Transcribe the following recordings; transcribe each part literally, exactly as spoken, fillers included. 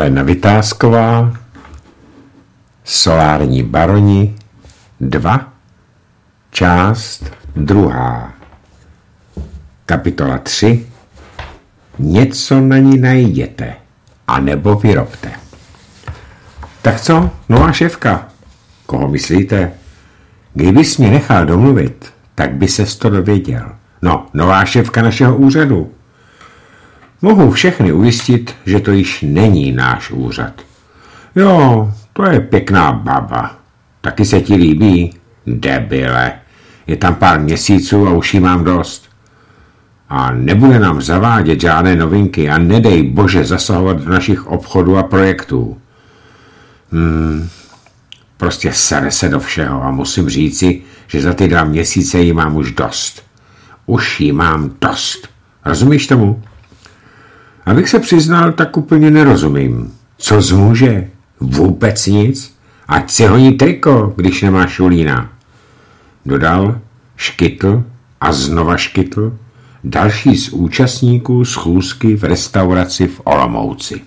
Alena Vytázková, Solární baroni dva, část druhá, kapitola tři. Něco na ní najděte, anebo vyrobte. Tak co, nová šéfka? Koho myslíte? Kdybys mě nechal domluvit, tak by ses to dověděl. No, nová šéfka našeho úřadu. Mohu všechny ujistit, že to již není náš úřad. Jo, to je pěkná baba. Taky se ti líbí? Debile. Je tam pár měsíců a už jí mám dost. A nebude nám zavádět žádné novinky a nedej bože zasahovat do našich obchodů a projektů. Hmm, prostě sere se do všeho a musím říci, že za ty dva měsíce jí mám už dost. Už jí mám dost. Rozumíš tomu? Abych se přiznal, tak úplně nerozumím. Co zmůže? Vůbec nic? Ať si honí triko, když nemá šulína. Dodal, škytl a znova škytl další z účastníků schůzky v restauraci v Olomouci.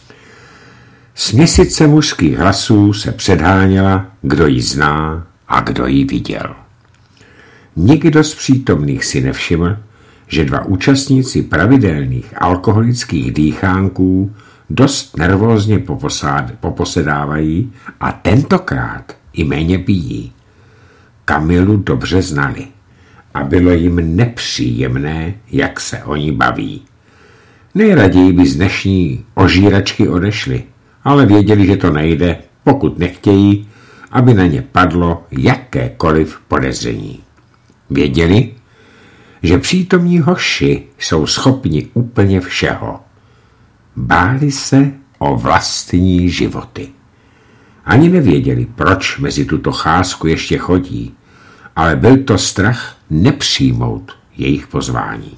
Směsice mužských hlasů se předháněla, kdo ji zná a kdo ji viděl. Nikdo z přítomných si nevšiml, že dva účastníci pravidelných alkoholických dýchánků dost nervózně poposád, poposedávají a tentokrát i méně pijí. Kamilu dobře znali a bylo jim nepříjemné, jak se oni baví. Nejraději by z dnešní ožíračky odešli, ale věděli, že to nejde, pokud nechtějí, aby na ně padlo jakékoliv podezření. Věděli, že přítomní hoši jsou schopni úplně všeho. Báli se o vlastní životy. Ani nevěděli, proč mezi tuto cházku ještě chodí, ale byl to strach nepřijmout jejich pozvání.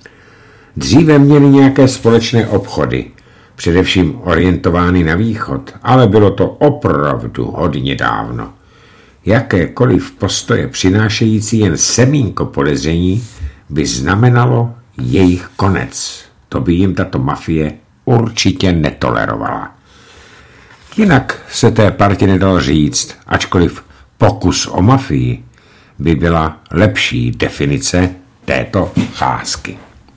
Dříve měli nějaké společné obchody, především orientovány na východ, ale bylo to opravdu hodně dávno. Jakékoliv postoje přinášející jen semínko podezření by znamenalo jejich konec. To by jim tato mafie určitě netolerovala. Jinak se té partě nedalo říct, ačkoliv pokus o mafii by byla lepší definice této cházky.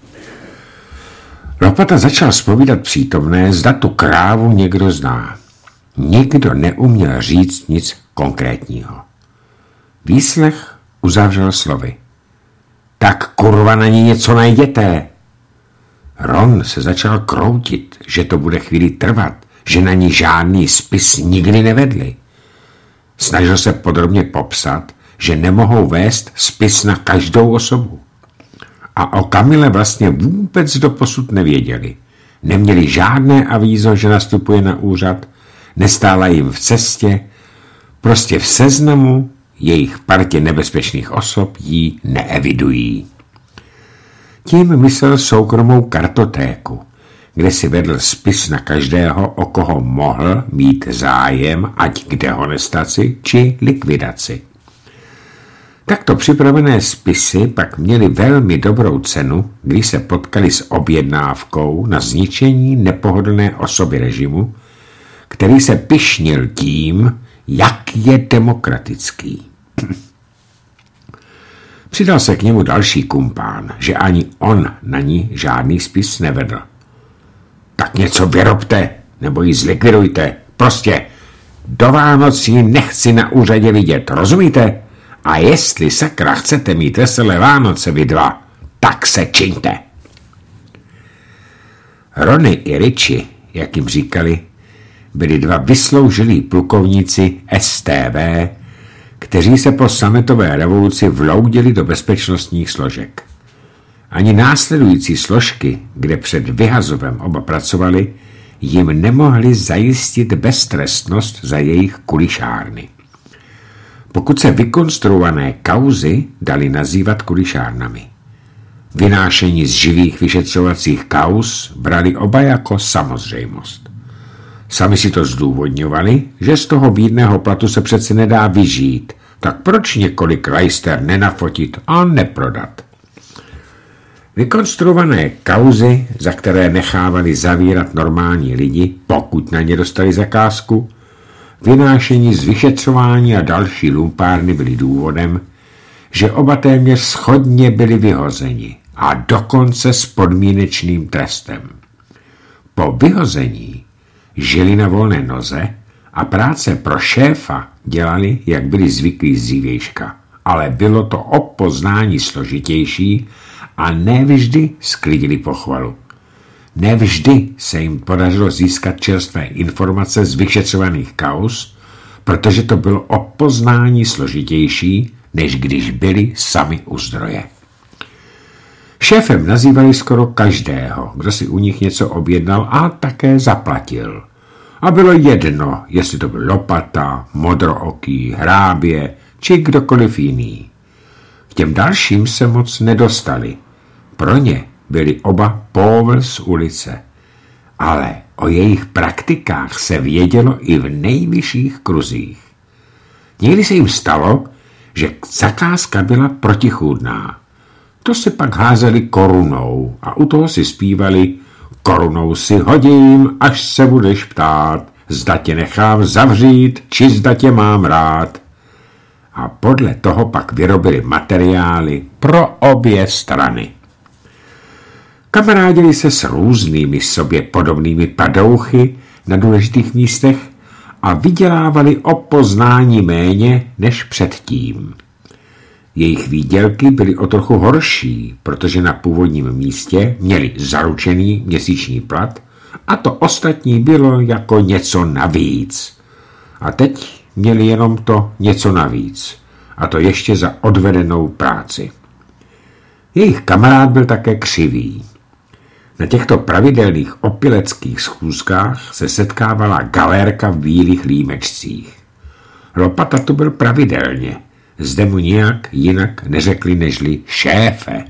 Lopata začal zpovídat přítomné, zda tu krávu někdo zná. Nikdo neuměl říct nic konkrétního. Výslech uzavřel slovy. Tak kurva na ní něco najděte. Ron se začal kroutit, že to bude chvíli trvat, že na ní žádný spis nikdy nevedli. Snažil se podrobně popsat, že nemohou vést spis na každou osobu. A o Kamile vlastně vůbec doposud nevěděli. Neměli žádné avízo, že nastupuje na úřad, nestála jim v cestě, prostě v seznamu jejich partě nebezpečných osob ji neevidují. Tím myslel soukromou kartotéku, kde si vedl spis na každého, o koho mohl mít zájem, ať k dehonestaci či likvidaci. Takto připravené spisy pak měly velmi dobrou cenu, když se potkali s objednávkou na zničení nepohodlné osoby režimu, který se pyšnil tím, jak je demokratický. Přidal se k němu další kumpán, že ani on na ní žádný spis nevedl. Tak něco vyrobte, nebo ji zlikvidujte. Prostě do Vánoc ji nechci na úřadě vidět, rozumíte? A jestli sakra chcete mít veselé Vánoce vy dva, tak se čiňte. Rony i Richie, jak jim říkali, byli dva vysloužilí plukovníci S T V, kteří se po sametové revoluci vloudili do bezpečnostních složek. Ani následující složky, kde před vyhazovem oba pracovali, jim nemohli zajistit beztrestnost za jejich kulišárny. Pokud se vykonstruované kauzy dali nazývat kulišárnami. Vynášení z živých vyšetřovacích kauz brali oba jako samozřejmost. Sami si to zdůvodňovali, že z toho bídného platu se přece nedá vyžít, tak proč několik lajster nenafotit a neprodat? Vykonstruované kauzy, za které nechávali zavírat normální lidi, pokud na ně dostali zakázku, vynášení z vyšetřování a další lumpárny byly důvodem, že oba téměř shodně byli vyhozeni a dokonce s podmínečným trestem. Po vyhození žili na volné noze a práce pro šéfa dělali, jak byli zvyklí z dřívějška, ale bylo to o poznání složitější a nevždy sklidili pochvalu. Nevždy se jim podařilo získat čerstvé informace z vyšetřovaných kauz, protože to bylo o poznání složitější, než když byli sami u zdroje. Šéfem nazývali skoro každého, kdo si u nich něco objednal a také zaplatil. A bylo jedno, jestli to byl Lopata, Modrooký, Hrábě či kdokoliv jiný. K těm dalším se moc nedostali. Pro ně byli oba póvel z ulice. Ale o jejich praktikách se vědělo i v nejvyšších kruzích. Někdy se jim stalo, že zakázka byla protichůdná. To si pak házeli korunou a u toho si zpívali: korunou si hodím, až se budeš ptát, zda tě nechám zavřít, či zda tě mám rád. A podle toho pak vyrobili materiály pro obě strany. Kamarádili se s různými sobě podobnými padouchy na důležitých místech a vydělávali o poznání méně než předtím. Jejich výdělky byly o trochu horší, protože na původním místě měli zaručený měsíční plat a to ostatní bylo jako něco navíc. A teď měli jenom to něco navíc, a to ještě za odvedenou práci. Jejich kamarád byl také křivý. Na těchto pravidelných opileckých schůzkách se setkávala galérka v bílých límečcích. Lopata tu byl pravidelně, zde mu nijak jinak neřekli nežli šéfe.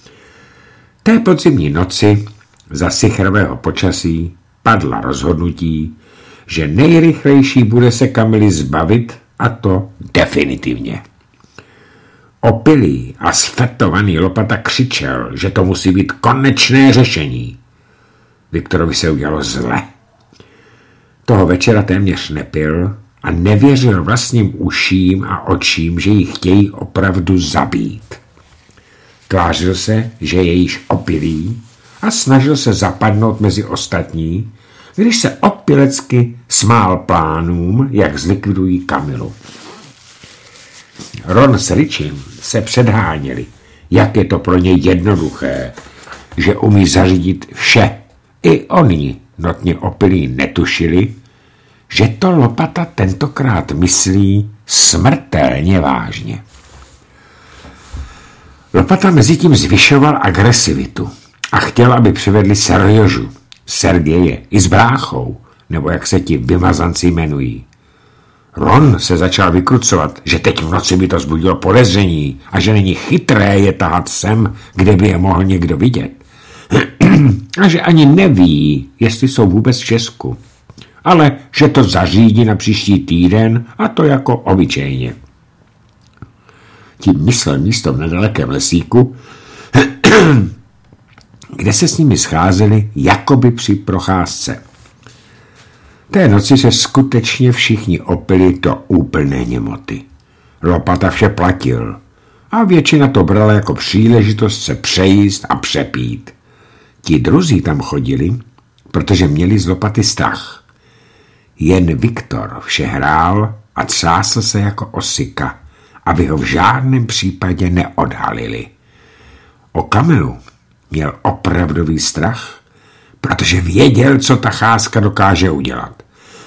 Té podzimní noci za sichravého počasí padla rozhodnutí, že nejrychlejší bude se Kamily zbavit, a to definitivně. Opilý a sfetovaný Lopata křičel, že to musí být konečné řešení. Viktorovi se udělalo zle. Toho večera téměř nepil a nevěřil vlastním uším a očím, že ji chtějí opravdu zabít. Tvářil se, že je již opilý a snažil se zapadnout mezi ostatní, když se opilecky smál plánům, jak zlikvidují Kamilu. Ron s Richiem se předháněli, jak je to pro ně jednoduché, že umí zařídit vše. I oni, notně opilí, netušili, že to Lopata tentokrát myslí smrtelně vážně. Lopata mezitím zvyšoval agresivitu a chtěl, aby přivedli Serjožu, Sergeje i s bráchou, nebo jak se ti vymazanci jmenují. Ron se začal vykrucovat, že teď v noci by to vzbudilo podezření a že není chytré je tahat sem, kde by je mohl někdo vidět. A že ani neví, jestli jsou vůbec v Česku. Ale že to zařídí na příští týden a to jako obyčejně. Tím myslel místo v nedalekém lesíku, kde se s nimi scházeli jakoby při procházce. Té noci se skutečně všichni opili do úplné němoty. Lopata vše platil a většina to brala jako příležitost se přejíst a přepít. Ti druzí tam chodili, protože měli z Lopaty strach. Jen Viktor vše hrál a třásl se jako osika, aby ho v žádném případě neodhalili. O Kamilu měl opravdový strach, protože věděl, co ta cházka dokáže udělat.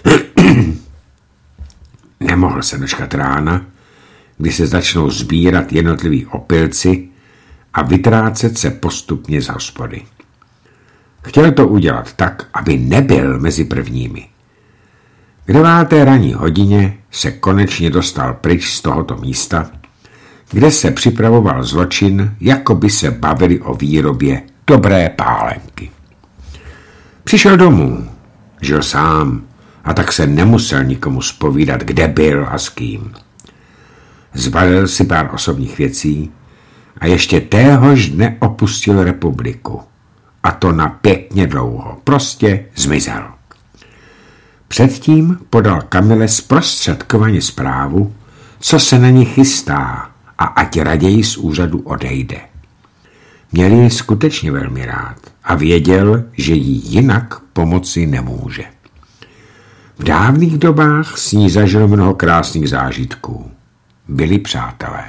Nemohl se dočkat rána, kdy se začnou sbírat jednotliví opilci a vytrácet se postupně z hospody. Chtěl to udělat tak, aby nebyl mezi prvními. K deváté ranní hodině se konečně dostal pryč z tohoto místa, kde se připravoval zločin, jako by se bavili o výrobě dobré pálenky. Přišel domů, žil sám a tak se nemusel nikomu zpovídat, kde byl a s kým. Zbalil si pár osobních věcí a ještě téhož dne opustil republiku. A to na pěkně dlouho. Prostě zmizel. Předtím podal Kamile zprostředkovaně zprávu, co se na ní chystá a ať raději z úřadu odejde. Měl ji skutečně velmi rád a věděl, že jí jinak pomoci nemůže. V dávných dobách s ní zažil mnoho krásných zážitků. Byli přátelé.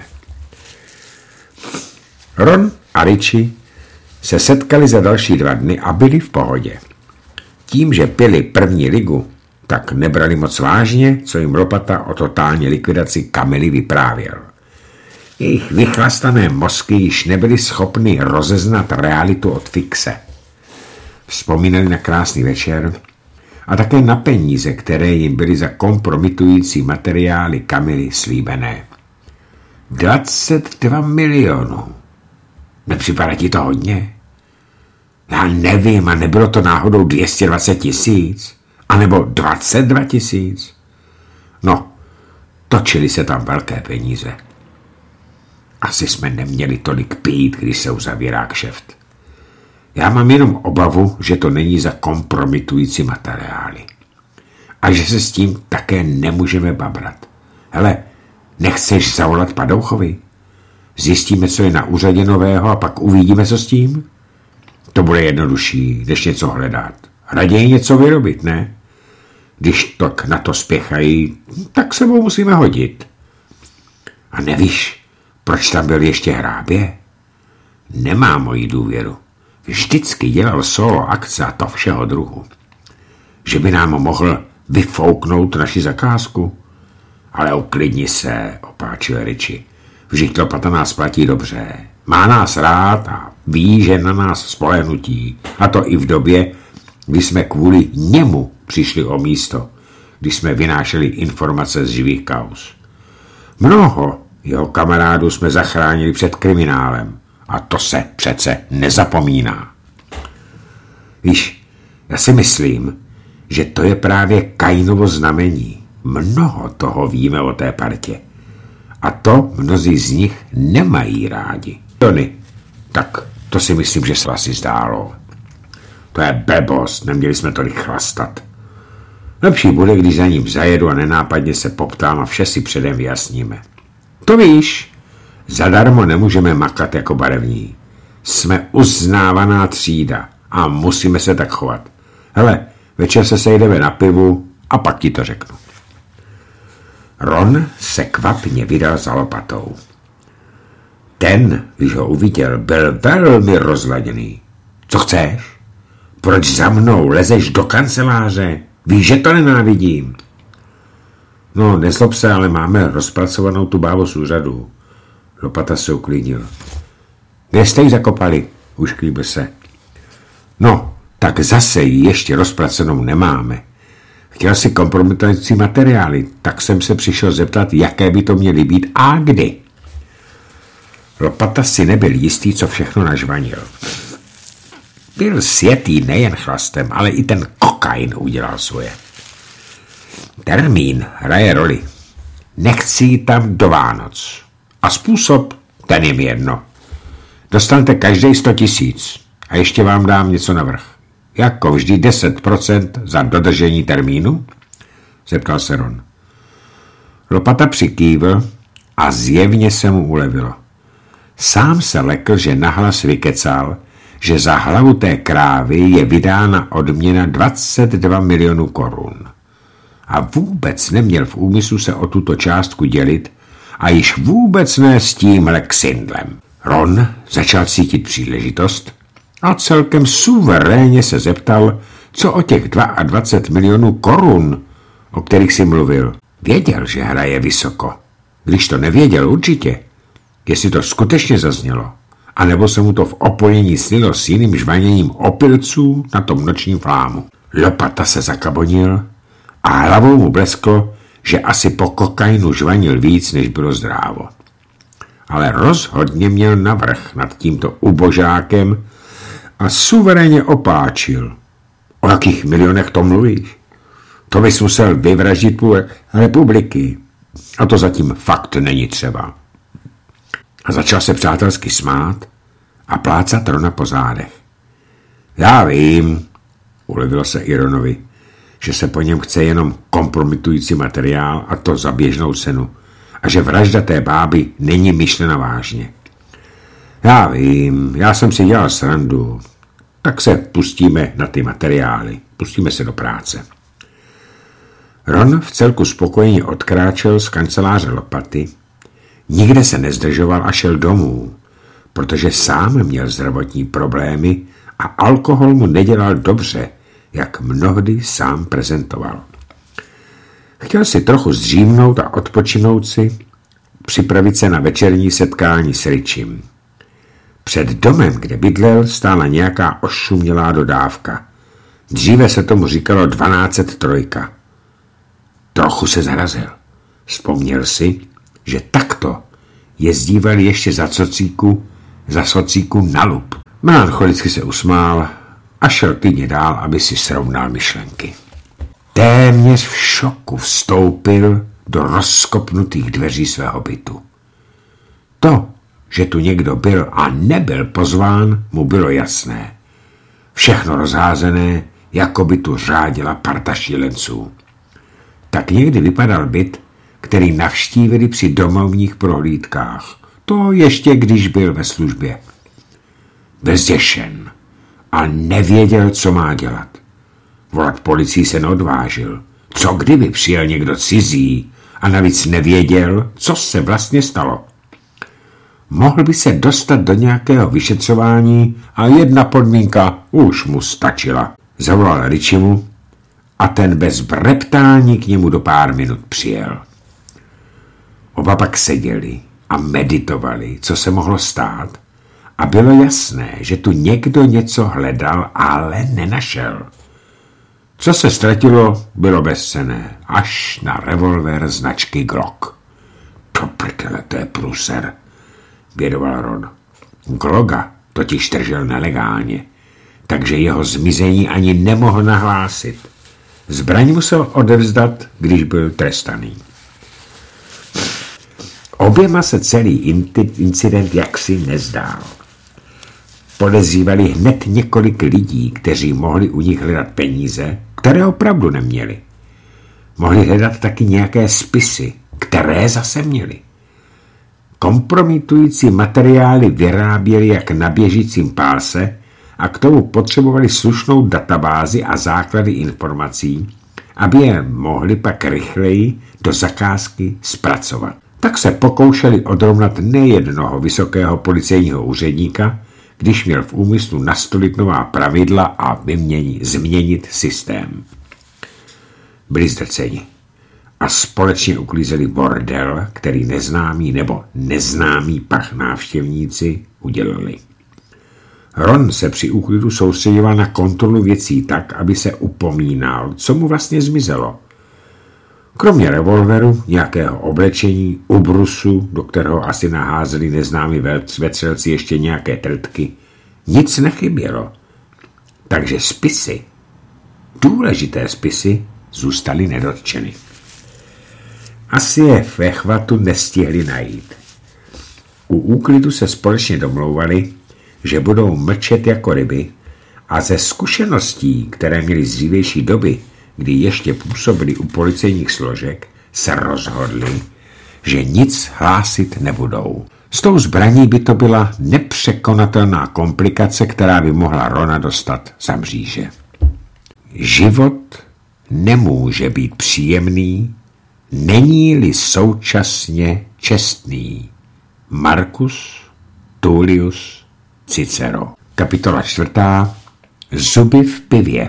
Ron a Richie se setkali za další dva dny a byli v pohodě. Tím, že pili první ligu, tak nebrali moc vážně, co jim Lopata o totální likvidaci Kamily vyprávěl. Jejich vychlastané mozky již nebyly schopny rozeznat realitu od fikce. Vzpomínali na krásný večer a také na peníze, které jim byly za kompromitující materiály Kamily slíbené. dvacet dva milionů. Nepřipadá ti to hodně? Já nevím, a nebylo to náhodou dvě stě dvacet tisíc? A nebo dvacet dva tisíc? No, točily se tam velké peníze. Asi jsme neměli tolik pít, když se uzavírá kšeft. Já mám jenom obavu, že to není za kompromitující materiály. A že se s tím také nemůžeme babrat. Hele, nechceš zavolat Padouchovi? Zjistíme, co je na úřadě nového a pak uvidíme, co s tím? To bude jednodušší, než něco hledat. Raději něco vyrobit, ne? Když tak na to spěchají, tak se mu musíme hodit. A nevíš, proč tam byl ještě Hrábě? Nemá moji důvěru. Vždycky dělal solo akce a to všeho druhu. Že by nám mohl vyfouknout naši zakázku? Ale uklidni se, opáčil Richie. Vždyť Lopata nás platí dobře. Má nás rád a ví, že na nás spolehnutí. A to i v době, kdy jsme kvůli němu přišli o místo, když jsme vynášeli informace z živých kauz. Mnoho jeho kamarádů jsme zachránili před kriminálem. A to se přece nezapomíná. Víš, já si myslím, že to je právě Kainovo znamení. Mnoho toho víme o té partě. A to mnozí z nich nemají rádi. Tony, tak to si myslím, že se asi zdálo. To je blbost, neměli jsme tolik chlastat. Lepší bude, když za ním zajedu a nenápadně se poptám a vše si předem vyjasníme. To víš, zadarmo nemůžeme makat jako barevní. Jsme uznávaná třída a musíme se tak chovat. Hele, večer se sejdeme na pivu a pak ti to řeknu. Ron se kvapně vydal za Lopatou. Ten, když ho uviděl, byl velmi rozladěný. Co chceš? Proč za mnou lezeš do kanceláře? Víš, že to nenávidím. No, nezlob se, ale máme rozpracovanou tu bávu z úřadu. Lopata se uklidnil. Kde jste ji zakopali? Ušklíbil se. No, tak zase ji ještě rozpracovanou nemáme. Chtěl si kompromitující materiály, tak jsem se přišel zeptat, jaké by to měly být a kdy. Lopata si nebyl jistý, co všechno nažvanil. Byl sjetý nejen chlastem, ale i ten kokain udělal svoje. Termín hraje roli. Nechci jít tam do Vánoc. A způsob, ten je mi jedno. Dostanete každý sto tisíc a ještě vám dám něco navrch. Jako vždy deset procent za dodržení termínu? Zeptal se Ron. Lopata přikývl a zjevně se mu ulevilo. Sám se lekl, že nahlas vykecal, že za hlavu té krávy je vydána odměna dvacet dva milionů korun. A vůbec neměl v úmyslu se o tuto částku dělit a již vůbec ne s tím Lexindlem. Ron začal cítit příležitost a celkem suverénně se zeptal, co o těch dvacet dva milionů korun, o kterých si mluvil. Věděl, že hraje vysoko. Když to nevěděl určitě, jestli to skutečně zaznělo, anebo se mu to v opojení snilo s jiným žvaněním opilců na tom nočním flámu. Lopata se zakabonil a hlavou mu blesklo, že asi po kokainu žvanil víc, než bylo zdrávo. Ale rozhodně měl navrch nad tímto ubožákem a suverénně opáčil. O jakých milionech to mluvíš? To bys musel vyvraždit půl republiky. A to zatím fakt není třeba. a začal se přátelsky smát a plácat Rona po zádech. Já vím, ulevilo se i Ronovi, že se po něm chce jenom kompromitující materiál a to za běžnou cenu a že vražda té báby není myšlena vážně. Já vím, já jsem si dělal srandu, tak se pustíme na ty materiály, pustíme se do práce. Ron v celku spokojeně odkráčel z kanceláře lopaty, nikde se nezdržoval a šel domů, protože sám měl zdravotní problémy a alkohol mu nedělal dobře, jak mnohdy sám prezentoval. Chtěl si trochu zdřímnout a odpočinout si, připravit se na večerní setkání s Richiem. Před domem, kde bydlel, stála nějaká ošumělá dodávka. Dříve se tomu říkalo dvanáct trojka. Trochu se zarazil. Vzpomněl si, že takto jezdívali ještě za socíku, za socíku na lup. Melancholicky se usmál a šel klidně dál, aby si srovnal myšlenky. Téměř v šoku vstoupil do rozkopnutých dveří svého bytu. To, že tu někdo byl a nebyl pozván, mu bylo jasné. Všechno rozházené, jako by tu řádila parta šílenců. Tak někdy vypadal byt, který navštívili při domovních prohlídkách. To ještě když byl ve službě. Byl zděšen a nevěděl, co má dělat. Volat policii se neodvážil. Co kdyby přijel někdo cizí a navíc nevěděl, co se vlastně stalo. Mohl by se dostat do nějakého vyšetřování a jedna podmínka už mu stačila. Zavolal Richiemu a ten bez breptání k němu do pár minut přijel. Oba pak seděli a meditovali, co se mohlo stát, a bylo jasné, že tu někdo něco hledal, ale nenašel. Co se ztratilo, bylo bezcenné, až na revolver značky Glock. To prdele, to je pruser, vědoval Ron. Glocka totiž držel nelegálně, takže jeho zmizení ani nemohl nahlásit. Zbraň musel odevzdat, když byl trestaný. Oběma se celý incident jaksi nezdál. Podezřívali hned několik lidí, kteří mohli u nich hledat peníze, které opravdu neměli. Mohli hledat taky nějaké spisy, které zase měli. Kompromitující materiály vyráběli jak na běžícím páse a k tomu potřebovali slušnou databázi a základy informací, aby je mohli pak rychleji do zakázky zpracovat. Tak se pokoušeli odrovnat nejednoho vysokého policejního úředníka, když měl v úmyslu nastolit nová pravidla a vyměnit, změnit systém. Byli zdrceni a společně uklízeli bordel, který neznámí nebo neznámí pach návštěvníci udělali. Ron se při úklidu soustředoval na kontrolu věcí tak, aby se upomínal, co mu vlastně zmizelo. Kromě revolveru, nějakého oblečení, ubrusu, do kterého asi naházeli neznámí vetřelci ještě nějaké trtky, nic nechybělo. Takže spisy, důležité spisy, zůstaly nedotčeny. Asi je ve chvatu nestihli najít. U úklidu se společně domlouvali, že budou mlčet jako ryby a ze zkušeností, které měli z dřívější doby, kdy ještě působili u policejních složek, se rozhodli, že nic hlásit nebudou. S tou zbraní by to byla nepřekonatelná komplikace, která by mohla Rona dostat za mříže. Život nemůže být příjemný, není-li současně čestný. Marcus Tullius Cicero. Kapitola čtvrtá. Zuby v pivě.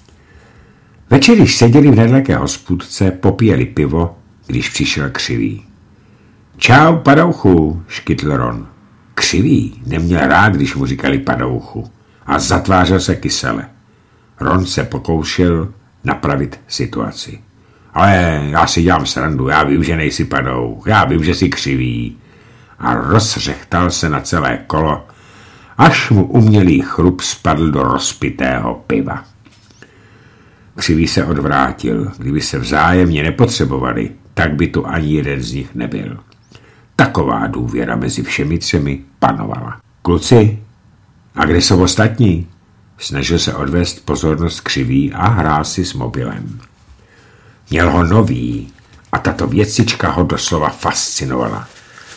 Večer, když seděli v nedaleké hospůdce, popíjeli pivo, když přišel Křivý. Čau, padouchu, škytl Ron. Křivý neměl rád, když mu říkali padouchu a zatvářel se kysele. Ron se pokoušel napravit situaci. Ale já si dělám srandu, já vím, že nejsi padouch, já vím, že jsi Křivý. A rozřechtal se na celé kolo, až mu umělý chrup spadl do rozpitého piva. Křivý se odvrátil. Kdyby se vzájemně nepotřebovali, tak by tu ani jeden z nich nebyl. taková důvěra mezi všemi třemi panovala. Kluci, a kde jsou ostatní? Snažil se odvést pozornost Křivý a hrál si s mobilem. Měl ho nový a tato věcička ho doslova fascinovala.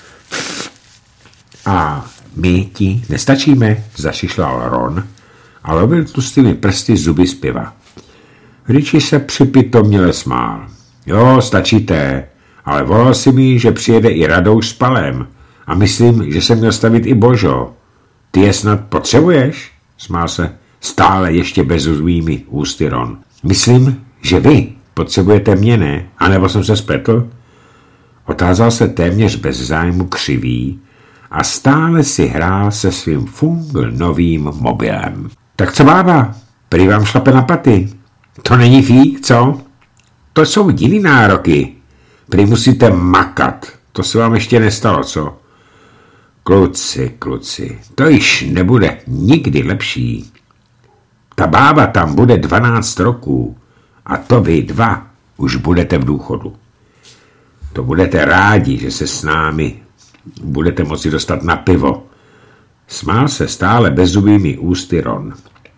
A my ti nestačíme, zašišlal Ron a lovil tlustými prsty zuby z piva. Richie se připitomněle smál. Jo, stačíte, ale volal si mi, že přijede i Radouš s Palem a myslím, že se měl stavit i Božo. Ty je snad potřebuješ? Smál se stále ještě bezuzvými ústy Ron. Myslím, že vy potřebujete mě, ne? A nebo jsem se spletl? Otázal se téměř bez zájmu Křivý a stále si hrál se svým fungl novým mobilem. Tak co bába? Prý vám šlape na paty. To není fík, co? To jsou jiný nároky. Prý musíte makat. To se vám ještě nestalo, co? Kluci, kluci, to již nebude nikdy lepší. Ta bába tam bude dvanáct roků a to vy dva už budete v důchodu. To budete rádi, že se s námi budete moci dostat na pivo. Smál se stále bezzubými ústy Ron.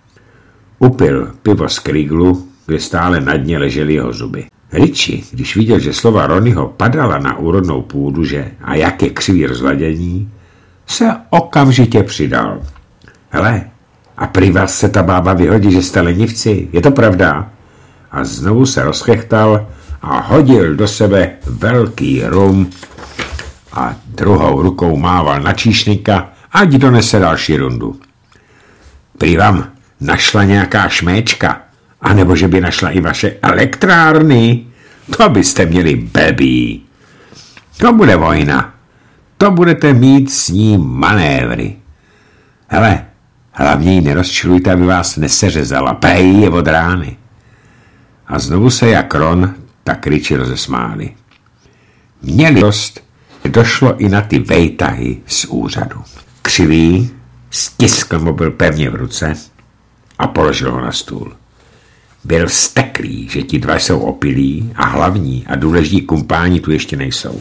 Upil pivo z krýglu, kde stále na dně ležely jeho zuby. Richie, když viděl, že slova Ronnyho padala na úrodnou půdu, že a jak je Křivý rozladění, se okamžitě přidal. Hele, a prý vás se ta bába vyhodí, že jste lenivci, je to pravda? A znovu se rozchechtal a hodil do sebe velký rum a druhou rukou mával na číšníka, ať donese další rundu. Prý vám našla nějaká šméčka, anebo že by našla i vaše elektrárny, to byste měli blbý. To bude vojna. To budete mít s ní manévry. Hele, hlavně ji nerozčilujte, aby vás neseřezala. Pej je od rány. A znovu se jak Ron, tak Richie rozesmáli. Měli dost, došlo i na ty vejtahy z úřadu. Křivý stiskl mobil pevně v ruce a položil ho na stůl. Byl vzteklý, že ti dva jsou opilí a hlavní a důležití kumpáni tu ještě nejsou.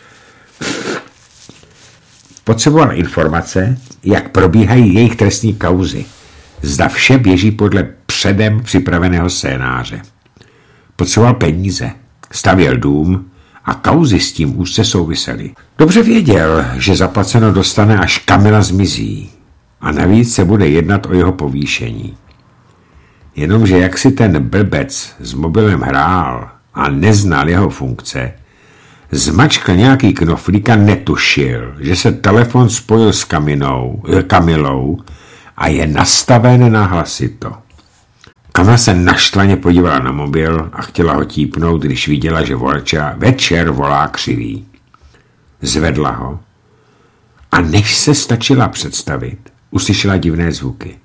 Potřeboval informace, jak probíhají jejich trestní kauzy. Zda vše běží podle předem připraveného scénáře. Potřeboval peníze, stavěl dům a kauzy s tím úzce souvisely. Dobře věděl, že zaplaceno dostane, až Kamila zmizí a navíc se bude jednat o jeho povýšení. Jenomže jak si ten blbec s mobilem hrál a neznal jeho funkce, zmačkl nějaký knoflík a netušil, že se telefon spojil s Kaminou, Kamilou a je nastaven na hlasito. Kamila se naštvaně podívala na mobil a chtěla ho típnout, když viděla, že volča večer volá Křivý. Zvedla ho a než se stačila představit, uslyšela divné zvuky.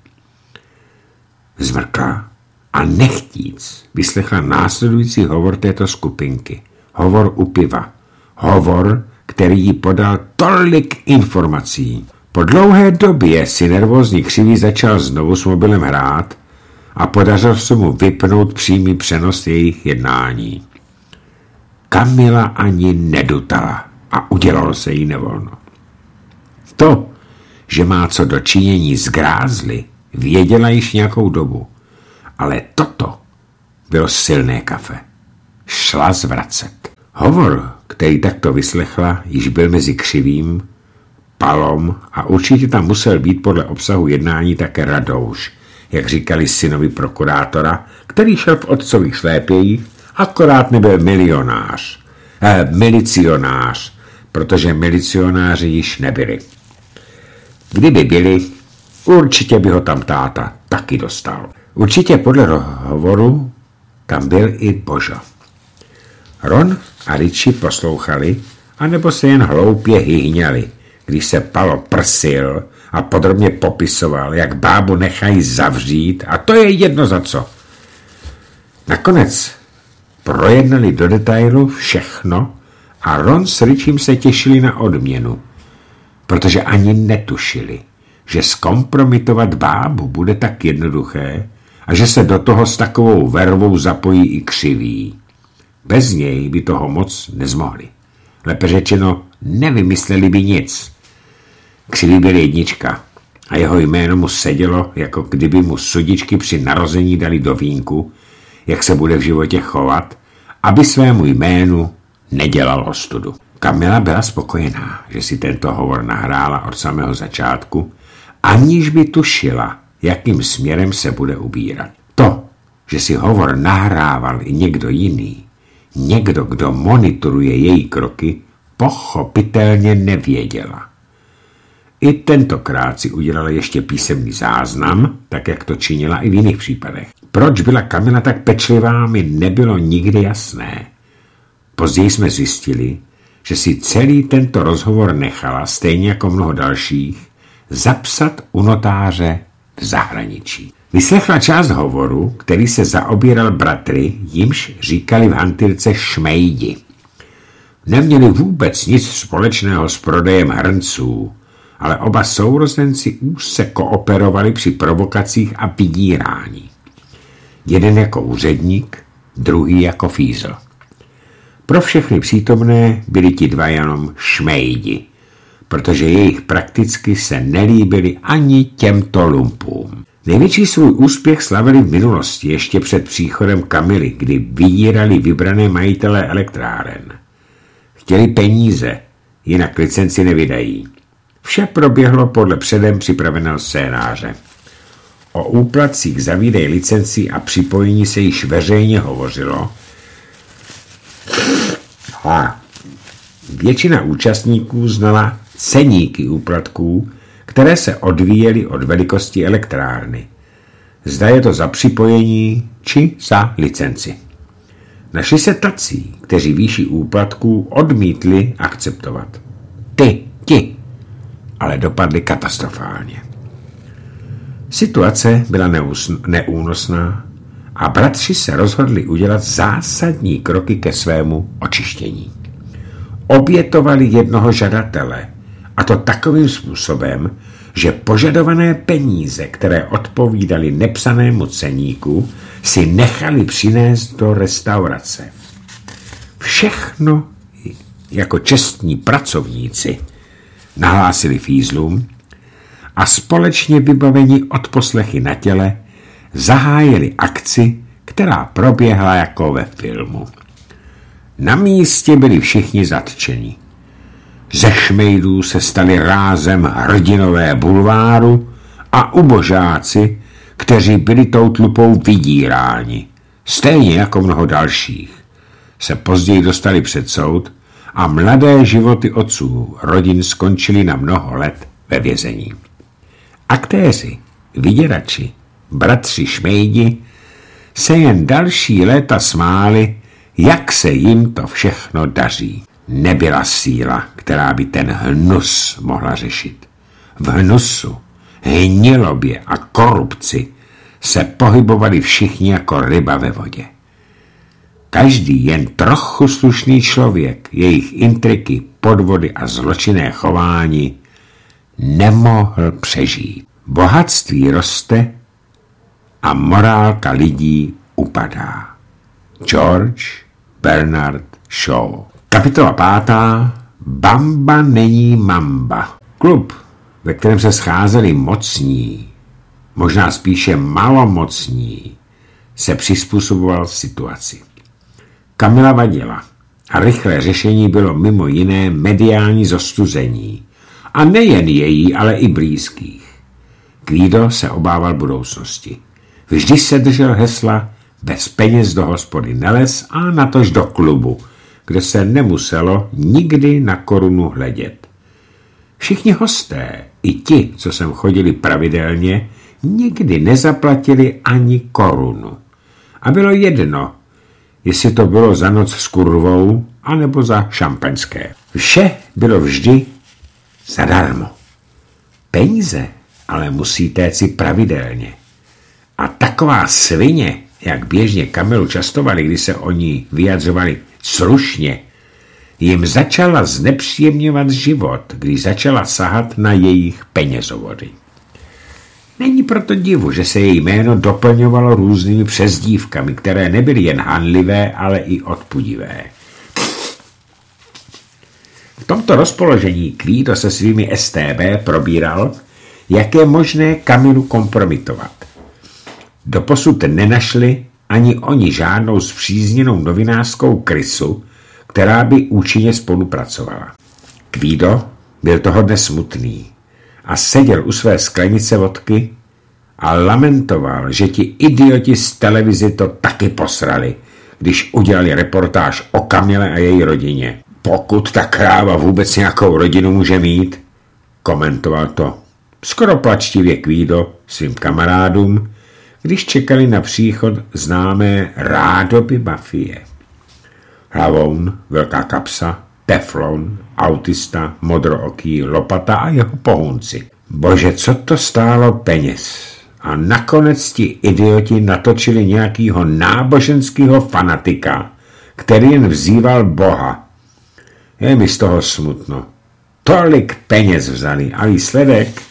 Zmrkla a nechtíc vyslechla následující hovor této skupinky. Hovor u piva. Hovor, který jí podal tolik informací. Po dlouhé době si nervózní Křivý začal znovu s mobilem hrát a podařilo se mu vypnout přímý přenos jejich jednání. Kamila ani nedutala a udělalo se jí nevolno. To, že má co do činění s grázly, věděla již nějakou dobu, ale toto bylo silné kafe. Šla zvracet. Hovor, který takto vyslechla, již byl mezi Křivým, Palom a určitě tam musel být podle obsahu jednání také Radouš, jak říkali synovi prokurátora, který šel v otcových šlépějích, akorát nebyl milionář, eh, milicionář, protože milicionáři již nebyli. Kdyby byli, určitě by ho tam táta taky dostal. Určitě podle hovoru tam byl i Božo. Ron a Richie poslouchali, anebo se jen hloupě hyhněli, když se Palo prsil a podrobně popisoval, jak bábu nechají zavřít, a to je jedno za co. Nakonec projednali do detailu všechno a Ron s Richiem se těšili na odměnu, protože ani netušili, že zkompromitovat bábu bude tak jednoduché a že se do toho s takovou vervou zapojí i Křivý. Bez něj by toho moc nezmohli. Lépe řečeno, nevymysleli by nic. Křivý byl jednička a jeho jméno mu sedělo, jako kdyby mu sudičky při narození dali do vínku, jak se bude v životě chovat, aby svému jménu nedělal ostudu. Kamila byla spokojená, že si tento hovor nahrála od samého začátku, aniž by tušila, jakým směrem se bude ubírat. To, že si hovor nahrával i někdo jiný, někdo, kdo monitoruje její kroky, pochopitelně nevěděla. I tentokrát si udělala ještě písemný záznam, tak jak to činila i v jiných případech. Proč byla Kamila tak pečlivá, mi nebylo nikdy jasné. Později jsme zjistili, že si celý tento rozhovor nechala, stejně jako mnoho dalších, zapsat u notáře v zahraničí. Vyslechla část hovoru, který se zaobíral bratry, jimž říkali v hantýrce šmejdi. Neměli vůbec nic společného s prodejem hrnců, ale oba sourozenci úzce kooperovali při provokacích a vydírání. Jeden jako úředník, druhý jako fízl. Pro všechny přítomné byli ti dva jenom šmejdi, protože jejich prakticky se nelíbili ani těmto lumpům. Největší svůj úspěch slavili v minulosti, ještě před příchodem Kamily, kdy vydírali vybrané majitelé elektráren. Chtěli peníze, jinak licenci nevydají. Vše proběhlo podle předem připraveného scénáře. O úplatcích za výdej licencí a připojení se již veřejně hovořilo a většina účastníků znala ceníky úplatků, které se odvíjely od velikosti elektrárny. Zda je to za připojení či za licenci. Našli se tací, kteří výši úplatků odmítli akceptovat. Ty, ti, ale dopadly katastrofálně. Situace byla neúnosná a bratři se rozhodli udělat zásadní kroky ke svému očištění. Obětovali jednoho žadatele, a to takovým způsobem, že požadované peníze, které odpovídaly nepsanému ceníku, si nechali přinést do restaurace. Všechno jako čestní pracovníci nahlásili fízlům a společně vybavení odposlechy na těle zahájili akci, která proběhla jako ve filmu. Na místě byli všichni zatčeni. Ze šmejdů se stali rázem hrdinové bulváru a ubožáci, kteří byli tou tlupou vydíráni, stejně jako mnoho dalších, se později dostali před soud a mladé životy otců rodin skončily na mnoho let ve vězení. Aktéři, vyděrači, bratři šmejdi se jen další léta smáli, jak se jim to všechno daří. Nebyla síla, která by ten hnus mohla řešit. V hnusu, hnilobě a korupci se pohybovali všichni jako ryba ve vodě. Každý jen trochu slušný člověk, jejich intriky, podvody a zločinné chování nemohl přežít. Bohatství roste a morálka lidí upadá. George Bernard Shaw. Kapitola pátá. Bamba není mamba. Klub, ve kterém se scházeli mocní, možná spíše malomocní, se přizpůsoboval situaci. Kamila vadila a rychlé řešení bylo mimo jiné mediální zostuzení. A nejen její, ale i blízkých. Guido se obával budoucnosti. Vždy se držel hesla bez peněz do hospody nelez a natož do klubu, kde se nemuselo nikdy na korunu hledět. Všichni hosté, i ti, co sem chodili pravidelně, nikdy nezaplatili ani korunu. A bylo jedno, jestli to bylo za noc s kurvou, anebo za šampaňské. Vše bylo vždy zadarmo. Peníze ale musí téci pravidelně. A taková svině, jak běžně Kamilu častovali, když se o ní vyjadřovali slušně, jim začala znepříjemňovat život, když začala sahat na jejich penězovody. Není proto divu, že se její jméno doplňovalo různými přezdívkami, které nebyly jen hanlivé, ale i odpudivé. V tomto rozpoložení Kvído se svými S T B probíral, jak je možné Kamilu kompromitovat. Doposud nenašli ani oni žádnou spřízněnou novinářskou krysu, která by účinně spolupracovala. Kvído byl toho dne smutný a seděl u své sklenice vodky a lamentoval, že ti idioti z televize to taky posrali, když udělali reportáž o Kamile a její rodině. Pokud ta kráva vůbec nějakou rodinu může mít, komentoval to skoro plačtivě Kvído svým kamarádům, když čekali na příchod známé rádoby mafie. Hlavoun, velká kapsa, teflon, autista, modrooký, lopata a jeho pohůnci. Bože, co to stálo peněz? A nakonec ti idioti natočili nějakýho náboženského fanatika, který jen vzýval Boha. Je mi z toho smutno. Tolik peněz vzali. A výsledek?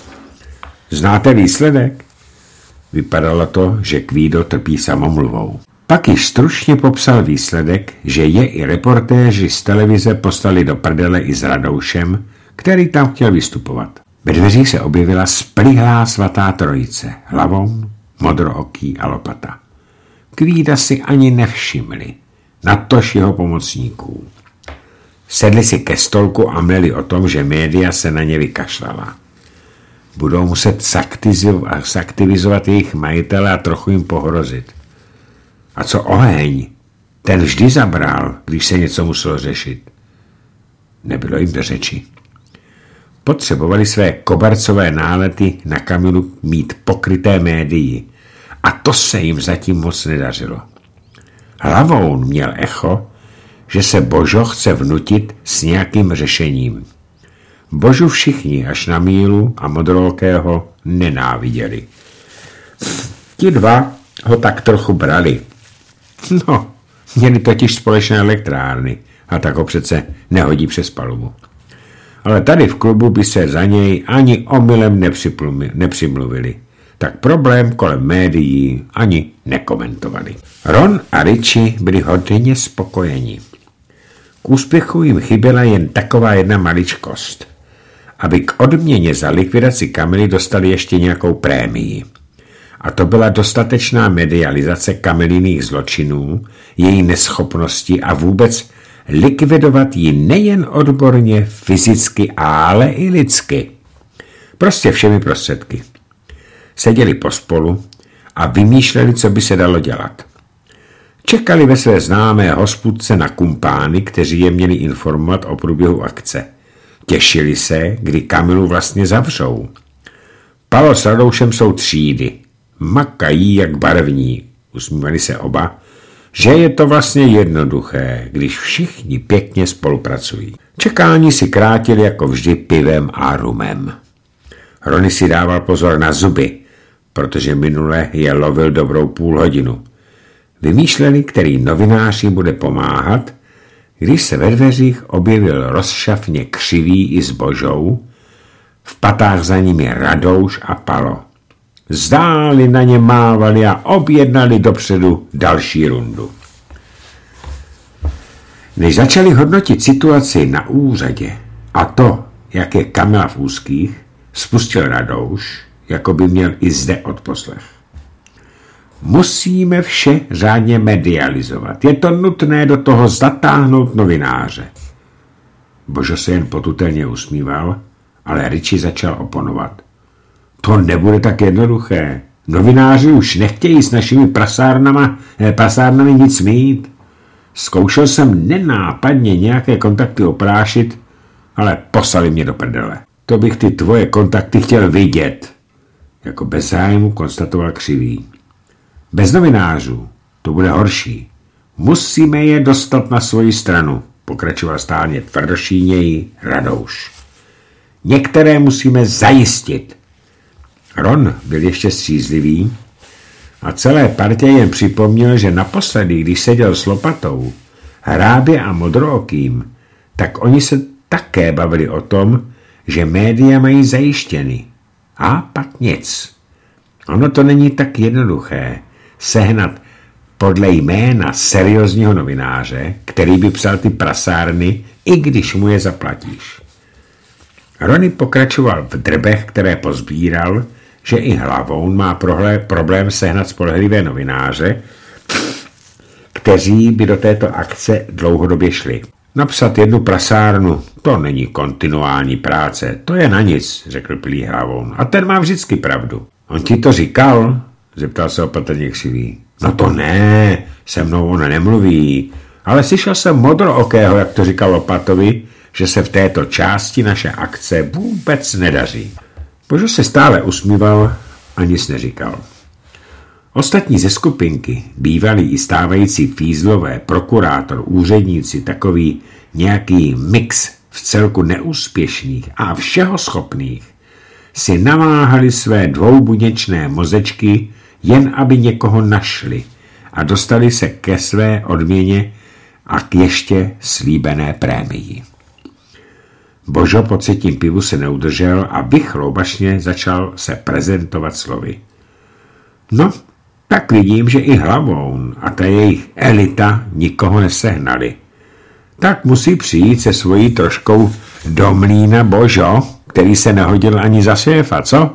Znáte výsledek? Vypadalo to, že Kvído trpí samomluvou. Pak již stručně popsal výsledek, že je i reportéři z televize poslali do prdele i s Radoušem, který tam chtěl vystupovat. Ve dveřích se objevila splihlá svatá trojice, Hlavoun, modrooký a lopata. Kvída si ani nevšimli, natož jeho pomocníků. Sedli si ke stolku a mleli o tom, že média se na ně vykašlala. Budou muset zaktivizovat jejich majitele a trochu jim pohrozit. A co oheň? Ten vždy zabral, když se něco muselo řešit. Nebylo jim do řeči. Potřebovali své kobercové nálety na Kamilu mít pokryté médii. A to se jim zatím moc nedařilo. Hlavoun měl echo, že se Božo chce vnutit s nějakým řešením. Božu všichni až na Mílu a Modrookého nenáviděli. Ti dva ho tak trochu brali. No, měli totiž společné elektrárny a tak ho přece nehodí přes palubu. Ale tady v klubu by se za něj ani omylem nepřimluvili. Tak problém kolem médií ani nekomentovali. Ron a Richie byli hodně spokojeni. K úspěchu jim chyběla jen taková jedna maličkost. Aby k odměně za likvidaci Kamily dostali ještě nějakou prémii. A to byla dostatečná medializace Kamiliných zločinů, její neschopnosti a vůbec likvidovat ji nejen odborně, fyzicky, ale i lidsky. Prostě všemi prostředky. Seděli pospolu a vymýšleli, co by se dalo dělat. Čekali ve své známé hospůdce na kumpány, kteří je měli informovat o průběhu akce. Těšili se, kdy Kamilu vlastně zavřou. Palo s Radoušem jsou třídy. Makají jak barevní. Usmívali se oba, že je to vlastně jednoduché, když všichni pěkně spolupracují. Čekání si krátili jako vždy pivem a rumem. Rony si dával pozor na zuby, protože minule je lovil dobrou půl hodinu. Vymýšleli, který novináři bude pomáhat, když se ve dveřích objevil rozšafně křivý i s Božou, v patách za nimi Radouš a Palo. Zdáli na ně mávali a objednali dopředu další rundu. Než začali hodnotit situaci na úřadě a to, jak je Kamila v úzkých, spustil Radouš, jako by měl i zde odposlech. Musíme vše řádně medializovat. Je to nutné do toho zatáhnout novináře. Božo se jen potutelně usmíval, ale Richie začal oponovat. To nebude tak jednoduché. Novináři už nechtějí s našimi prasárnama, eh, prasárnami nic mít. Zkoušel jsem nenápadně nějaké kontakty oprášit, ale poslali mě do prdele. To bych ty tvoje kontakty chtěl vidět. Jako bez zájmu konstatoval Křivý. Bez novinářů to bude horší. Musíme je dostat na svoji stranu, pokračoval stálně tvrdošíněji Radouš. Některé musíme zajistit. Ron byl ještě střízlivý a celé partě jen připomněl, že naposledy, když seděl s Lopatou, Hrábě a Modrookým, tak oni se také bavili o tom, že média mají zajištěny. A pak nic. Ono to není tak jednoduché sehnat podle jména seriózního novináře, který by psal ty prasárny, i když mu je zaplatíš. Ronny pokračoval v drbech, které pozbíral, že i Hlavoun má prohle, problém sehnat spolehlivé novináře, kteří by do této akce dlouhodobě šli. Napsat jednu prasárnu, to není kontinuální práce, to je na nic, řekl Pilý Hlavoun. A ten má vždycky pravdu. On ti to říkal? Zeptal se opatrně Křivý. No to ne, se mnou on nemluví, ale slyšel jsem Modrookého, jak to říkal Lopatovi, že se v této části naše akce vůbec nedaří. Božo se stále usmíval a nic neříkal. Ostatní ze skupinky, bývalí i stávající fízlové, prokurátor, úředníci, takový nějaký mix v celku neúspěšných a všeho schopných, si namáhali své dvoubuněčné mozečky, jen aby někoho našli a dostali se ke své odměně a k ještě slíbené prémii. Božo po třetím pivu se neudržel a vychloubašně začal se prezentovat slovy. No, tak vidím, že i Hlavoun a ta jejich elita nikoho nesehnali. Tak musí přijít se svojí troškou do mlýna Božo, který se nehodil ani za šéfa, co?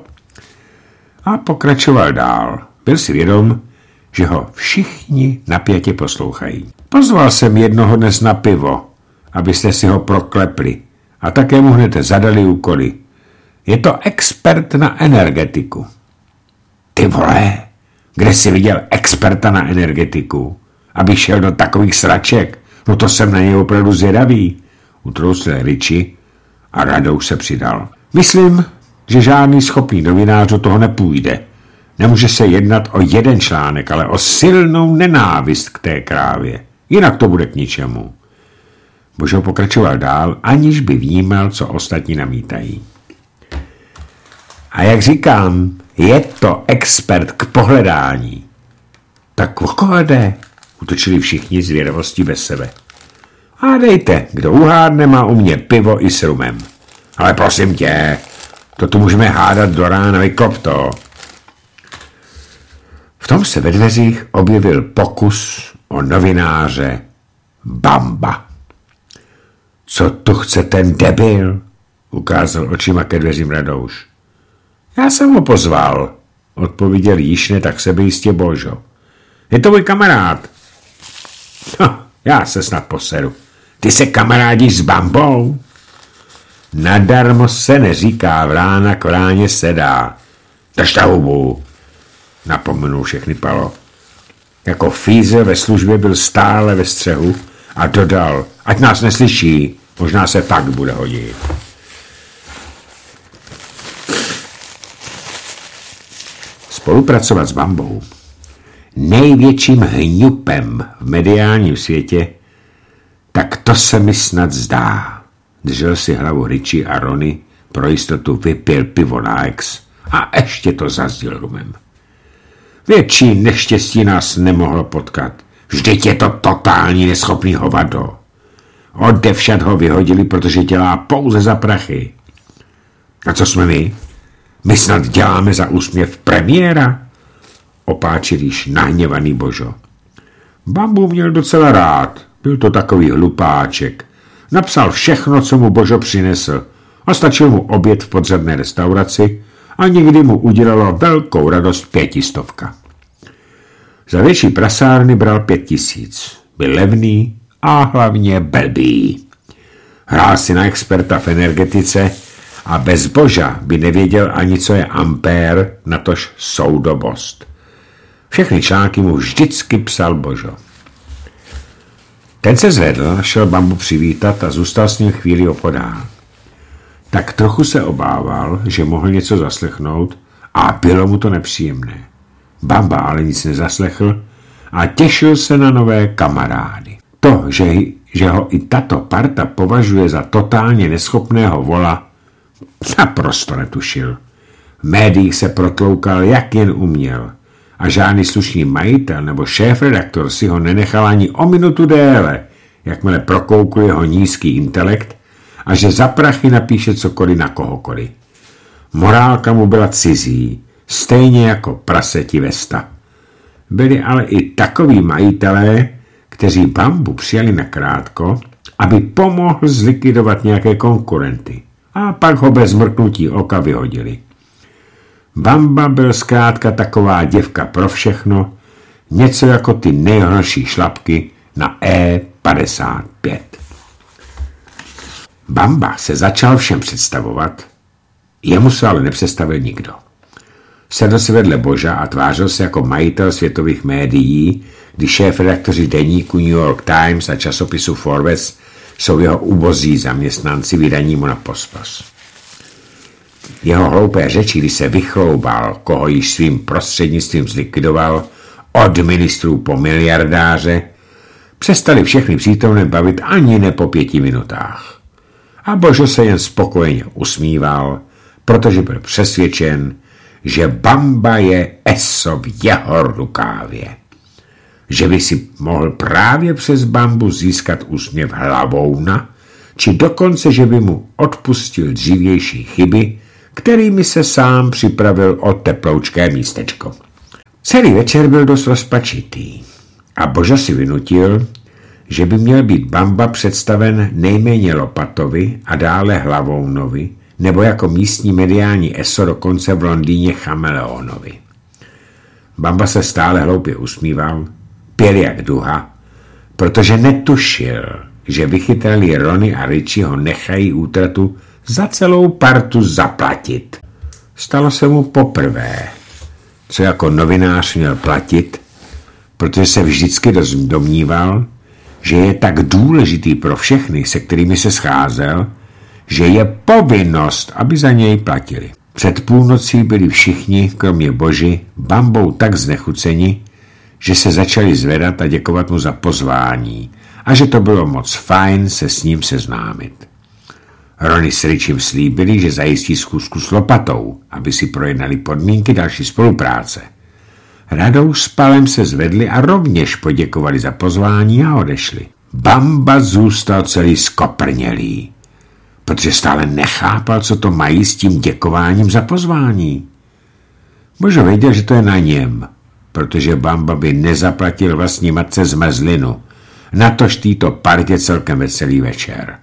A pokračoval dál. Byl si vědom, že ho všichni napjatě poslouchají. Pozval jsem jednoho dnes na pivo, abyste si ho proklepli a také mu hned zadali úkoly. Je to expert na energetiku. Ty vole, kde jsi viděl experta na energetiku, aby šel do takových sraček? No to jsem na něj opravdu zvědavý. Utrousil Riči a Radou se přidal. Myslím, že žádný schopný novinář do toho nepůjde. Nemůže se jednat o jeden článek, ale o silnou nenávist k té krávě. Jinak to bude k ničemu. Božo pokračoval dál, aniž by vnímal, co ostatní namítají. A jak říkám, je to expert k pohledání. Tak o koho jde? Utočili všichni zvědavostí bez sebe. A dejte, kdo uhádne, má u mě pivo i s rumem. Ale prosím tě, to tu můžeme hádat do rána, vyklop to. V tom se ve dveřích objevil pokus o novináře Bamba. Co tu chce ten debil? Ukázal očima ke dveřím Radouš. Já jsem ho pozval, odpověděl již ne tak sebejistě Božo. Je to můj kamarád. No, já se snad poseru. Ty se kamarádíš s Bambou? Nadarmo se neříká vrána k vráně sedá. Držte hubu, napomenul všechny Palo. Jako fízel ve službě byl stále ve střehu a dodal, ať nás neslyší, možná se fakt bude hodit. Spolupracovat s Bambou, největším hňupem v mediálním světě, tak to se mi snad zdá. Držel si hlavu Riči a Ronny, pro jistotu vypil pivo na ex a ještě to zazdil rumem. Větší neštěstí nás nemohlo potkat. Vždyť je to totální neschopný hovado. Odevšad ho vyhodili, protože dělá pouze za prachy. A co jsme my? My snad děláme za úsměv premiéra? Opáčil již nahněvaný Božo. Bambu měl docela rád. Byl to takový hlupáček. Napsal všechno, co mu Božo přinesl. A stačil mu oběd v podřadné restauraci a někdy mu udělalo velkou radost pětistovka. Za větší prasárny bral pět tisíc. Byl levný a hlavně blbý. Hrál si na experta v energetice a bez Boža by nevěděl ani, co je ampér, natož soudobost. Všechny články mu vždycky psal Božo. Ten se zvedl, šel Bambu přivítat a zůstal s ním chvíli opodál. Tak trochu se obával, že mohl něco zaslechnout a bylo mu to nepříjemné. Bamba ale nic nezaslechl a těšil se na nové kamarády. To, že, že ho i tato parta považuje za totálně neschopného vola, naprosto netušil. V médiích se protloukal, jak jen uměl. A žádný slušný majitel nebo šéfredaktor si ho nenechal ani o minutu déle, jakmile prokoukl jeho nízký intelekt a že za prachy napíše cokoliv na kohokoliv. Morálka mu byla cizí, stejně jako praseti Vesta. Byli ale i takoví majitelé, kteří Bambu přijali nakrátko, aby pomohl zlikvidovat nějaké konkurenty a pak ho bez mrknutí oka vyhodili. Bamba byl zkrátka taková děvka pro všechno, něco jako ty nejhorší šlapky na E padesát pět. Bamba se začal všem představovat, jemu se ale nepředstavil nikdo. Sedl si vedle Boža a tvářil se jako majitel světových médií, když šéfredaktoři deníku New York Times a časopisu Forbes jsou jeho ubozí zaměstnanci vydaní mu na pospas. Jeho hloupé řeči, když se vychloubal, koho již svým prostřednictvím zlikvidoval, od ministrů po miliardáře, přestali všechny přítomné bavit ani ne po pěti minutách. A Božo se jen spokojeně usmíval, protože byl přesvědčen, že Bamba je eso v jeho rukávě. Že by si mohl právě přes Bambu získat úsměv Hlavouna, či dokonce, že by mu odpustil dřívější chyby, kterými se sám připravil o teploučké místečko. Celý večer byl dost rozpačitý a Božo si vynutil, že by měl být Bamba představen nejméně Lopatovi a dále Hlavounovi, nebo jako místní mediální eso dokonce v Londýně Chameleonovi. Bamba se stále hloupě usmíval, pěl jak duha, protože netušil, že vychytrali Rony a Richie ho nechají útratu za celou partu zaplatit. Stalo se mu poprvé, co jako novinář měl platit, protože se vždycky domníval, že je tak důležitý pro všechny, se kterými se scházel, že je povinnost, aby za něj platili. Před půlnocí byli všichni, kromě Boži, Bambou tak znechuceni, že se začali zvedat a děkovat mu za pozvání a že to bylo moc fajn se s ním seznámit. Rony s Richiem slíbili, že zajistí schůzku s Lopatou, aby si projednali podmínky další spolupráce. Radou s Palem se zvedli a rovněž poděkovali za pozvání a odešli. Bamba zůstal celý skoprnělý, protože stále nechápal, co to mají s tím děkováním za pozvání. Božo věděl, že to je na něm, protože Bamba by nezaplatil vlastní matce zmrzlinu, natož týto partě celkem veselý večer.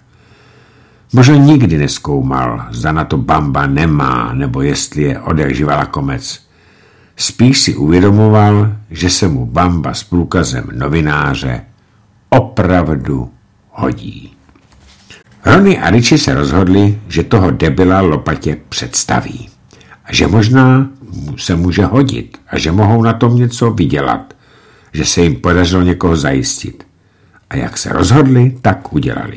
Božo nikdy nezkoumal, zda na to Bamba nemá, nebo jestli je odjakživa lakomec. Spíš si uvědomoval, že se mu Bamba s průkazem novináře opravdu hodí. Rony a Richie se rozhodli, že toho debila Lopatě představí. A že možná se může hodit a že mohou na tom něco vydělat, že se jim podařilo někoho zajistit. A jak se rozhodli, tak udělali.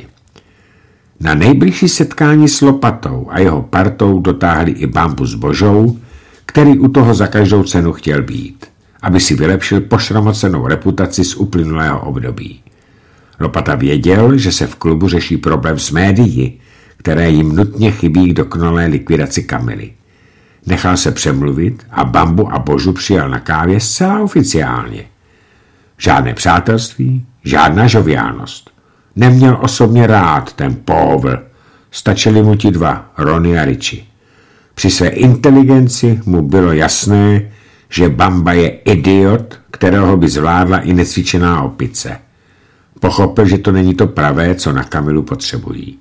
Na nejbližší setkání s Lopatou a jeho partou dotáhli i Bambu s Božou, který u toho za každou cenu chtěl být, aby si vylepšil pošramocenou reputaci z uplynulého období. Lopata věděl, že se v klubu řeší problém s médií, které jim nutně chybí k dokonalé likvidaci Kamily. Nechal se přemluvit a Bambu a Božu přijal na kávě zcela oficiálně. Žádné přátelství, žádná žoviálnost. Neměl osobně rád ten povl. Stačili mu ti dva, Rony a Richie. Při své inteligenci mu bylo jasné, že Bamba je idiot, kterého by zvládla i necvičená opice. Pochopil, že to není to pravé, co na Kamilu potřebují.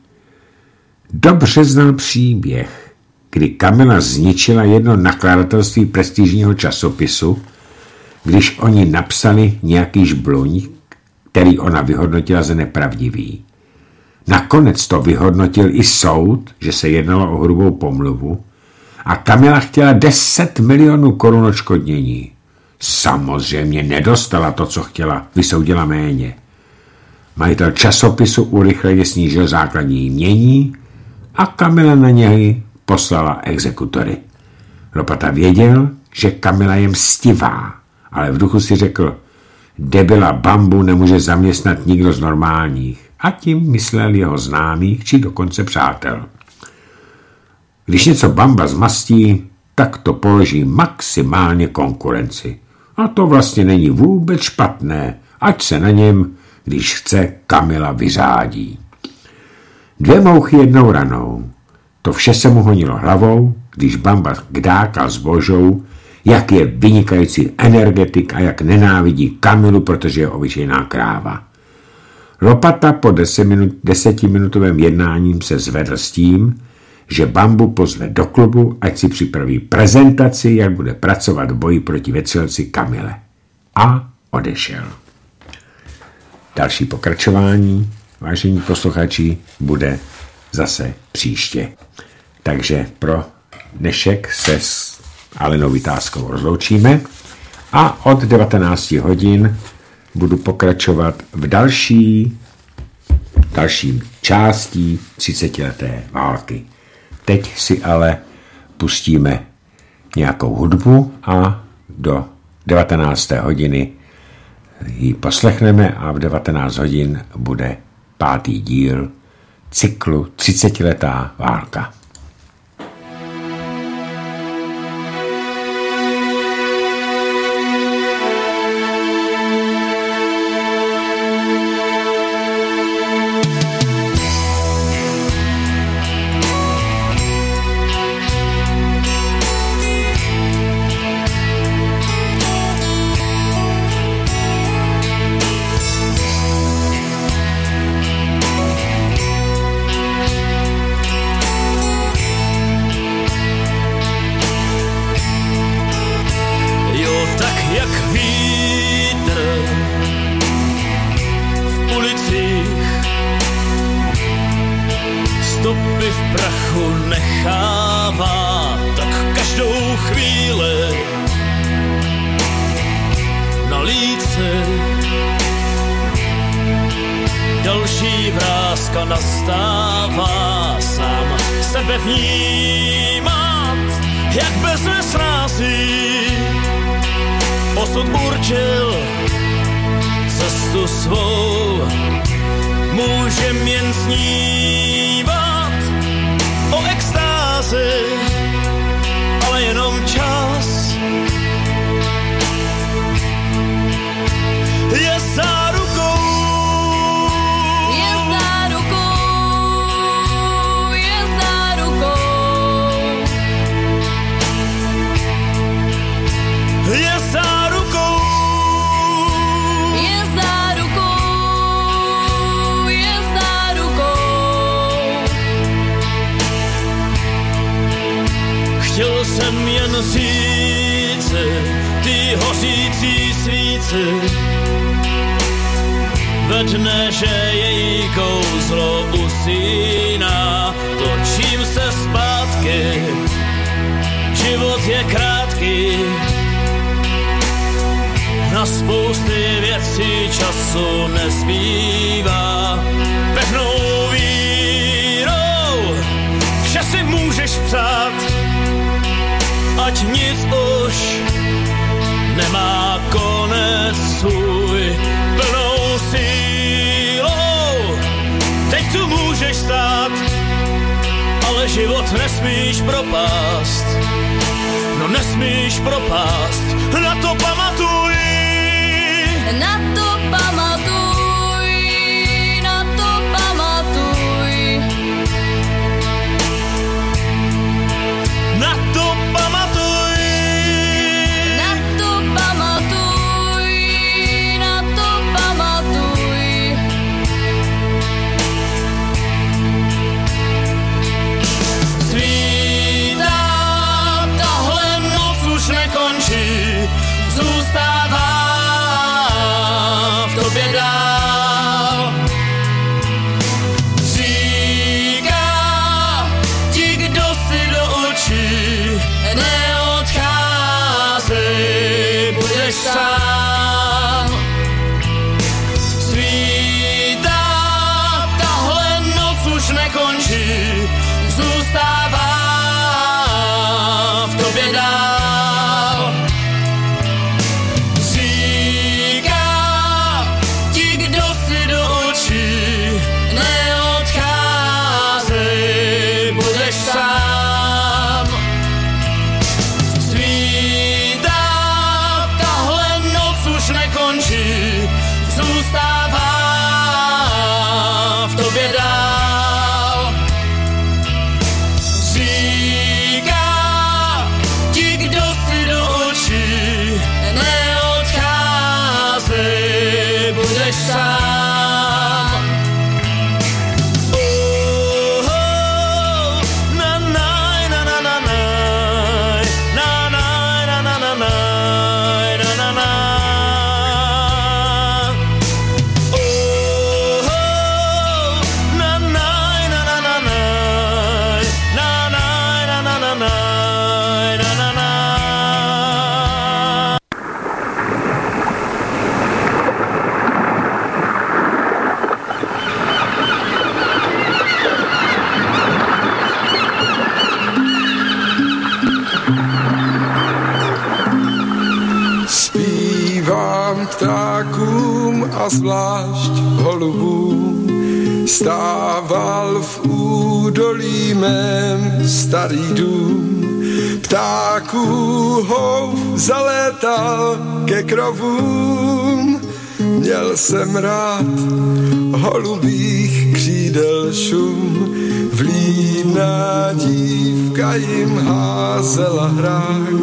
Dobře znal příběh, kdy Kamila zničila jedno nakladatelství prestižního časopisu, když oni napsali nějaký žbluň, který ona vyhodnotila za nepravdivý. Nakonec to vyhodnotil i soud, že se jednalo o hrubou pomluvu, a Kamila chtěla deset milionů korun odškodnění. Samozřejmě nedostala to, co chtěla, vysoudila méně. Majitel časopisu urychleně snížil základní jmění a Kamila na něj poslala exekutory. Lopata věděl, že Kamila je mstivá, ale v duchu si řekl, debila Bambu nemůže zaměstnat nikdo z normálních, a tím myslel jeho známých či dokonce přátel. Když něco Bamba zmastí, tak to položí maximálně konkurenci. A to vlastně není vůbec špatné, ať se na něm, když chce, Kamila vyřádí. Dvě mouchy jednou ranou. To vše se mu honilo hlavou, když Bamba kdákal s Božou, jak je vynikající energetik a jak nenávidí Kamilu, protože je obyčejná kráva. Lopata po desetiminutovém jednáním se zvedl s tím, že Bambu pozve do klubu, ať si připraví prezentaci, jak bude pracovat v boji proti vetřelci Kamile. A odešel. Další pokračování, vážení posluchači, bude zase příště. Takže pro dnešek se s Alenou Vytázkou rozloučíme a od devatenácti hodin budu pokračovat v další, další části třicetileté války. Teď si ale pustíme nějakou hudbu a do devatenácté hodiny ji poslechneme a v devatenáct hodin bude pátý díl cyklu třicetiletá válka. Vedne, že její kouzlo usíná, točím se zpátky, život je krátký, na spousty věcí času nezbývá. Pevnou vírou vše si můžeš přát, ať nic už nemá konec svůj. Plnou sílou teď tu můžeš stát, ale život nesmíš propást. No nesmíš propást, na to pamatuj. Na to pamatuj, na to pamatuj. Na to pamatuj. Na to pamatuj, na to pamatuj. Svítá, tahle noc už nekončí, zůstává v tobě dál. Říká ti, kdo si do očí neodcházej, budeš sám. Svítá, tahle noc už nekončí, zůstává v tobě dál. Říká ti, kdo si do očí neodcházej, budeš sám. Svítá, tahle noc už nekončí, zůstává v tobě dál. Říká ti, kdo si do očí a zvlášť holubům. Stával v údolí mém starý dům, ptáků hov zalétal ke krovům. Měl jsem rád holubých křídel šum, vlídná dívka jim házela hrách.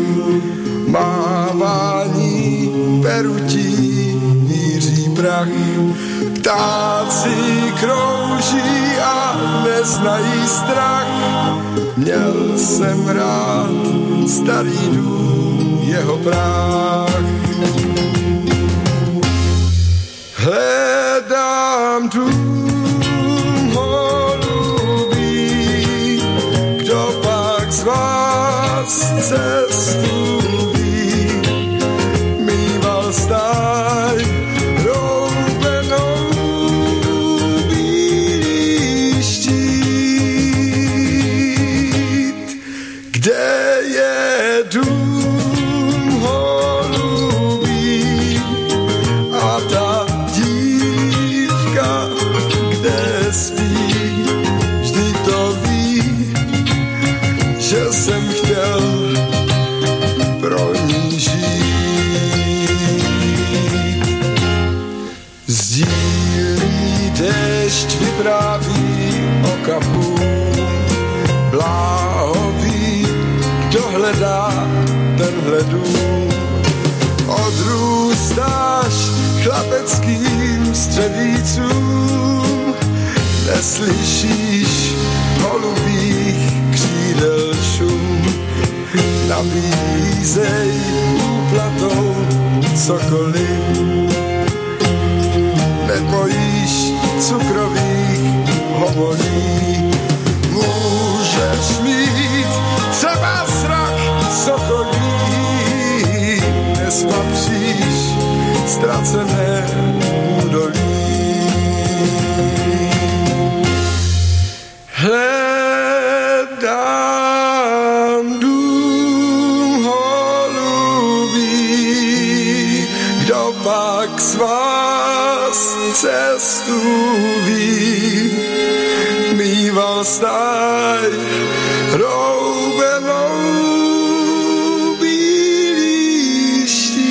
Mávání perutí míří prach, ptáci krouží a neznají strach. Měl jsem rád starý dům, jeho práh. Hledám dům holubý, kdo pak z vás cestu ví, mýval stáj roubenou bílý štít. Kde je dům holubý a ta dívka, kde spí, vždy to ví, že jsem chtěl pro ní žít. Sdílí déšť vypráví o kapu, bláhový, kdo hledá tenhle dům. Odrůstáš chlapeckým střevícům, neslyšíš holubých křídel šum. Nabízej úplatou cokoliv, nebojíš cukrových homolí. Můžeš mít třeba zrak sokolí, nespatříš ztracené údolí. Hledám dům holubý, kdo pak z vás cestu ví, mýval stáj roubenou bílý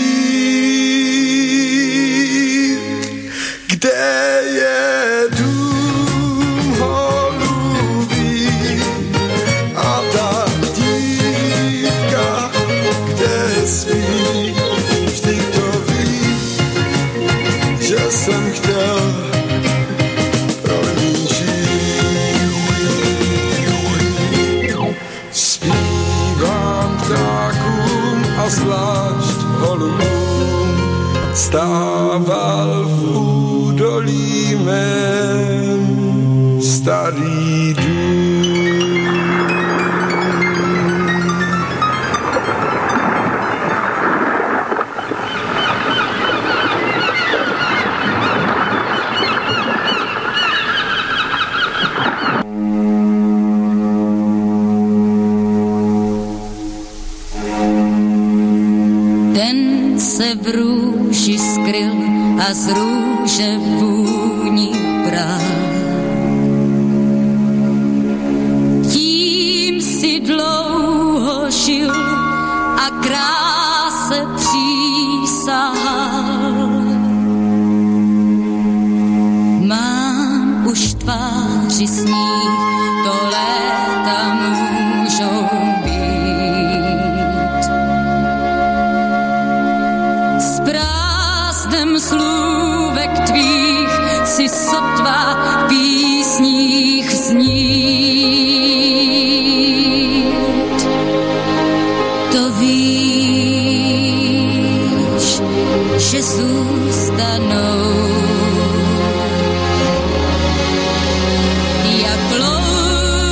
štít. Kde je dům holubý a ta dívka, kde spí, vždy to ví, že jsem chtěl pro ní žít. Zpívám ptákům a zvlášť holubům, stával v údolí mém starý dům. Ten se v růži skryl a z růže vůni bral. Tím si dlouho žil a kráse přísahal. Mám už tváři s ní, to léta můžou být. S prázdnem slůvek tvých si sotva v písních znít. To víš, že zůstanou. Jak dlouho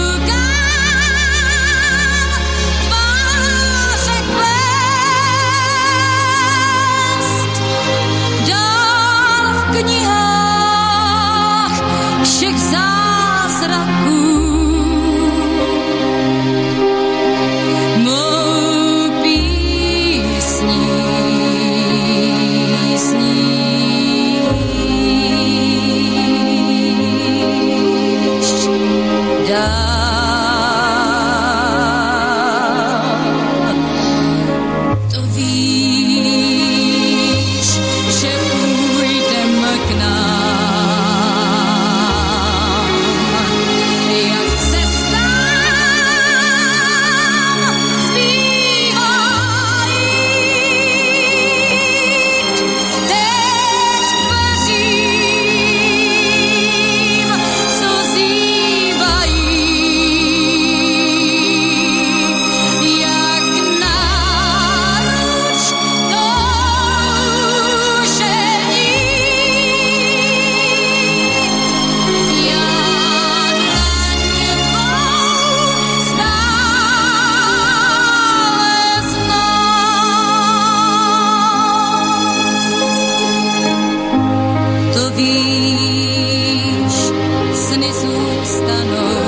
sny zůstanou.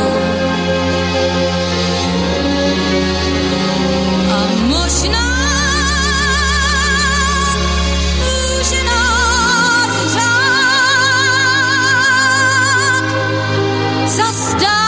A možná už nás řád zastává.